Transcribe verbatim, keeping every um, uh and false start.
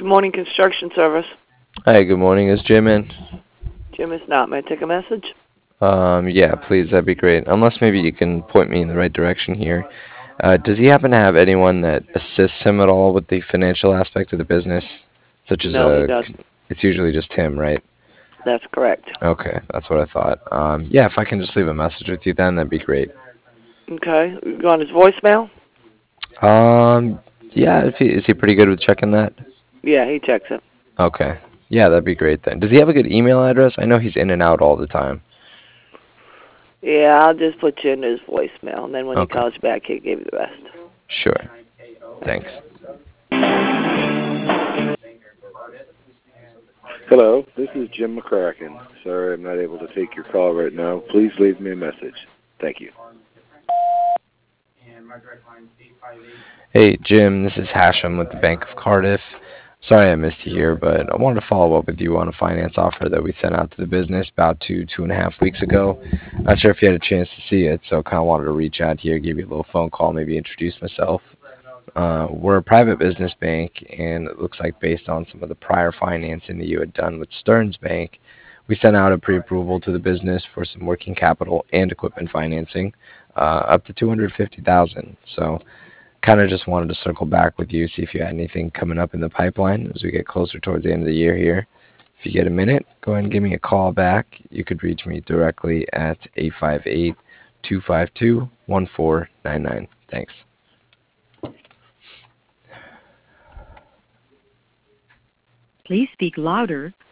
Morning Construction Service. Hi, good morning. Is Jim in? Jim is not. May I take a message? Um, yeah, please, that'd be great. Unless maybe you can point me in the right direction here. Uh, does he happen to have anyone that assists him at all with the financial aspect of the business? Such as No, he a, doesn't. it's usually just him, right? That's correct. Okay, that's what I thought. Um, yeah, if I can just leave a message with you then, that'd be great. Okay. You go on his voicemail? Um, yeah, if he, is he pretty good with checking that? Yeah, he checks it. Okay. Yeah, that'd be great then. Does he have a good email address? I know he's in and out all the time. Yeah, I'll just put you in his voicemail, and then when he Okay. calls back, he'll give you the rest. Sure. Thanks. Thanks. Hello, this is Jim McCracken. Sorry I'm not able to take your call right now. Please leave me a message. Thank you. Hey, Jim, this is Hashem with the Bank of Cardiff. Sorry I missed you here, but I wanted to follow up with you on a finance offer that we sent out to the business about two, two and a half weeks ago. Not sure if you had a chance to see it, so kind of wanted to reach out here, give you a little phone call, maybe introduce myself. Uh, we're a private business bank, and it looks like based on some of the prior financing that you had done with Stearns Bank, we sent out a pre-approval to the business for some working capital and equipment financing, uh, up to two hundred fifty thousand dollars. So kind of just wanted to circle back with you, see if you had anything coming up in the pipeline as we get closer towards the end of the year here. If you get a minute, go ahead and give me a call back. You could reach me directly at eight five eight, two five two, one four nine nine. Thanks. Please speak louder